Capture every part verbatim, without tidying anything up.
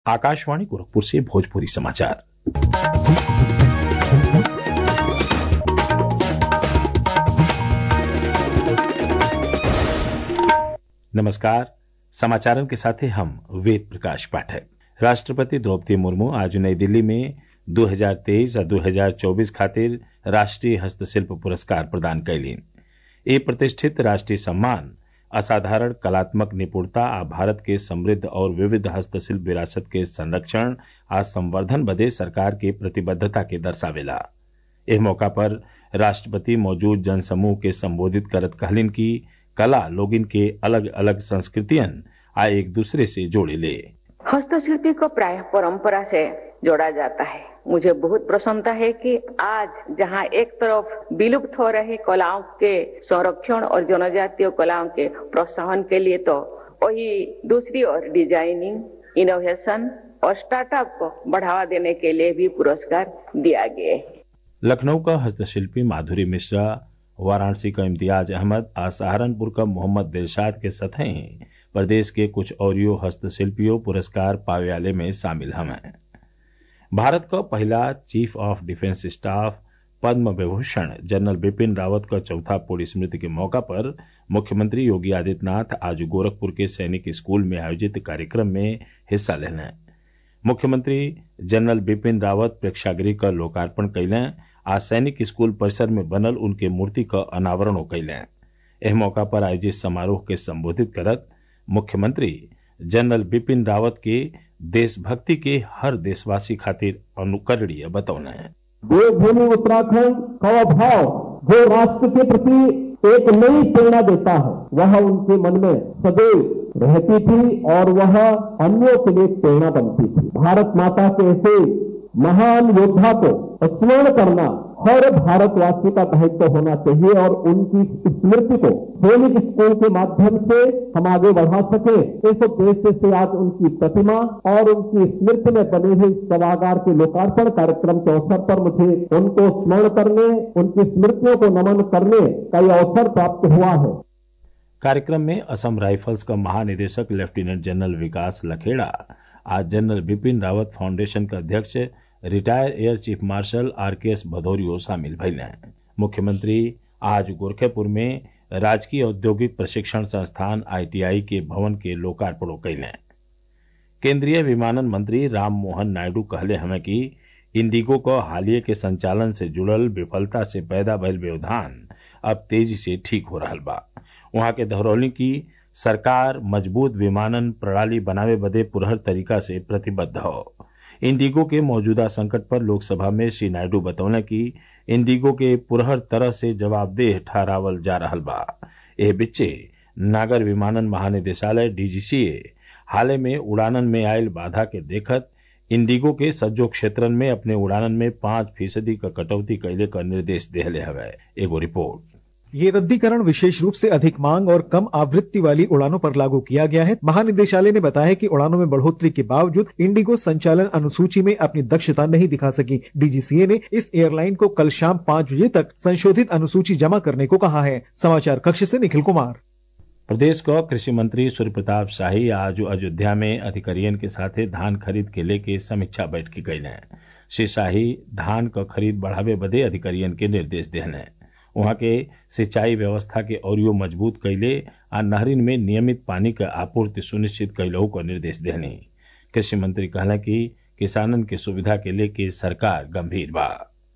आकाशवाणी गोरखपुर से भोजपुरी समाचार। नमस्कार, समाचारों के साथ हम वेद प्रकाश पाठक। राष्ट्रपति द्रौपदी मुर्मू आज नई दिल्ली में दो हजार तेईस और दो हजार चौबीस खातिर राष्ट्रीय हस्तशिल्प पुरस्कार प्रदान कैलीन। ये प्रतिष्ठित राष्ट्रीय सम्मान असाधारण कलात्मक निपुणता आ भारत के समृद्ध और विविध हस्तशिल्प विरासत के संरक्षण आ संवर्धन बदे सरकार के प्रतिबद्धता के दर्शावेला। एह मौका पर राष्ट्रपति मौजूद जनसमूह के संबोधित करत कहलिन कि कला लोगिन के अलग अलग संस्कृतियन आ एक दूसरे से जोड़े ले। हस्तशिल्पी को प्रायः परंपरा से जोड़ा जाता है। मुझे बहुत प्रसन्नता है कि आज जहां एक तरफ विलुप्त हो रही कलाओं के संरक्षण और जनजातीय कलाओं के प्रोत्साहन के लिए, तो वही दूसरी ओर डिजाइनिंग, इनोवेशन और स्टार्टअप को बढ़ावा देने के लिए भी पुरस्कार दिया गया है। लखनऊ का हस्तशिल्पी माधुरी मिश्रा, वाराणसी का इम्तियाज अहमद आ सहारनपुर का मोहम्मद दिलशाद के सतह प्रदेश के कुछ औरियो हस्तशिल्पियों पुरस्कार पावे में शामिल हैं। भारत का पहला chief of defence staff Padma Vibhushan general Bipin Rawat का चौथा पूर्ण स्मृति के मौका पर मुख्यमंत्री योगी आदित्यनाथ आज गोरखपुर के सैनिक स्कूल में आयोजित कार्यक्रम में हिस्सा लेने। मुख्यमंत्री जनरल बिपिन रावत प्रेक्षागृह का लोकार्पण कैलें आ सैनिक स्कूल परिसर में बनल उनके मूर्ति का अनावरण कैलें। एह मौका पर आयोजित समारोह के संबोधित करत मुख्यमंत्री जनरल बिपिन रावत के देशभक्ति के हर देशवासी खातिर अनुकरणीय बतौना है। देवभूमि उत्तराखंड का भाव जो राष्ट्र के प्रति एक नई प्रेरणा देता है, वह उनके मन में सदैव रहती थी और वह अन्यों के लिए प्रेरणा बनती थी। भारत माता के ऐसे महान योद्धा को स्मरण करना हर भारतवासी का दायित्व होना चाहिए और उनकी स्मृति को सैनिक स्कूल के माध्यम से हम आगे बढ़ा सके। इस उद्देश्य से आज उनकी प्रतिमा और उनकी स्मृति में बने हुए सभागार के लोकार्पण कार्यक्रम के अवसर पर मुझे उनको स्मरण करने, उनकी स्मृतियों को नमन करने का यह अवसर प्राप्त हुआ है। कार्यक्रम में असम राइफल्स का महानिदेशक लेफ्टिनेंट जनरल विकास लखेड़ा आज जनरल बिपिन रावत फाउंडेशन का अध्यक्ष retire air chief marshal R K S भदौरियो शामिल भइले। मुख्यमंत्री आज गोरखपुर में राजकीय औद्योगिक प्रशिक्षण संस्थान आई टी आई के भवन के लोकार्पण कैले। केंद्रीय विमानन मंत्री राम मोहन नायडू कहले हमें कि इंडिगो को हालिया के संचालन से जुड़ल विफलता से पैदा भइल व्यवधान अब तेजी से ठीक हो रहा बा। वहां के दोहरौली की सरकार मजबूत विमानन प्रणाली बनावे बदे पुरहर तरीका से प्रतिबद्ध हो। इंडिगो के मौजूदा संकट पर लोकसभा में श्री नायडू बतौले कि इंडिगो के पुरहर तरह से जवाबदेह ठहरावल जा रहा बा। एह बिच्चे नागर विमानन महानिदेशालय डी जी सी ए हाल में उड़ानन में आयल बाधा के देखत इंडिगो के सज्जो क्षेत्रन में अपने उड़ानन में पांच फीसदी का कटौती कैले का निर्देश देहले हवे। एगो रिपोर्ट। ये रद्दीकरण विशेष रूप से अधिक मांग और कम आवृत्ति वाली उड़ानों पर लागू किया गया है। महानिदेशालय ने बताया कि उड़ानों में बढ़ोतरी के बावजूद इंडिगो संचालन अनुसूची में अपनी दक्षता नहीं दिखा सकी। डी जी सी ए ने इस एयरलाइन को कल शाम पाँच बजे तक संशोधित अनुसूची जमा करने को कहा है। समाचार कक्ष से निखिल कुमार। प्रदेश का कृषि मंत्री सूर्य प्रताप शाही आज अयोध्या में अधिकारियों के साथ धान खरीद के लेके समीक्षा बैठक कैले। श्री शाही धान का खरीद बढ़ावे बदे अधिकारियों के निर्देश देने, वहां के सिंचाई व्यवस्था के औरियो मजबूत कैले आ नहरिन में नियमित पानी का आपूर्ति सुनिश्चित कैलहू का निर्देश देने। कृषि मंत्री कहला कि किसानन के सुविधा के लेके सरकार गंभीर बा।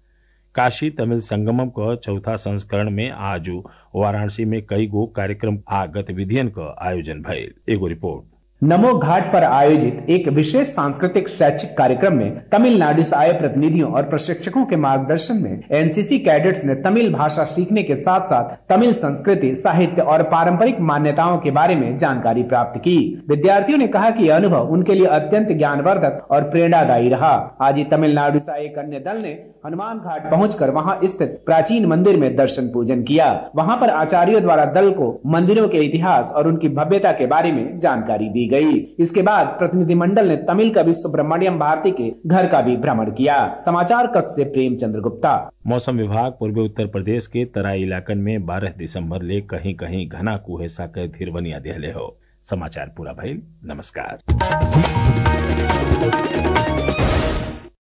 काशी तमिल संगमम का चौथा संस्करण में आज वाराणसी में कई गो कार्यक्रम आ गतिविधियन का आयोजन भइल। एगो रिपोर्ट। नमो घाट पर आयोजित एक विशेष सांस्कृतिक शैक्षिक कार्यक्रम में तमिलनाडु से आए प्रतिनिधियों और प्रशिक्षकों के मार्गदर्शन में एन सी सी कैडेट्स ने तमिल भाषा सीखने के साथ साथ तमिल संस्कृति, साहित्य और पारंपरिक मान्यताओं के बारे में जानकारी प्राप्त की। विद्यार्थियों ने कहा कि यह अनुभव उनके लिए अत्यंत ज्ञानवर्धक और प्रेरणादायी रहा। आज ही तमिलनाडु से आए एक अन्य दल ने हनुमान घाट पहुंचकर वहां स्थित प्राचीन मंदिर में दर्शन पूजन किया। वहां पर आचार्यों द्वारा दल को मंदिरों के इतिहास और उनकी भव्यता के बारे में जानकारी दी गई। इसके बाद प्रतिनिधिमंडल ने तमिल कवि सुब्रमण्यम भारती के घर का भी भ्रमण किया। समाचार कक्ष से प्रेमचंद्र गुप्ता। मौसम विभाग पूर्वी उत्तर प्रदेश के तराई इलाकन में बारह दिसंबर ले कहीं कहीं घना कुहेसा के थिरवनिया दिहले हो। समाचार पूरा भइल। नमस्कार। है।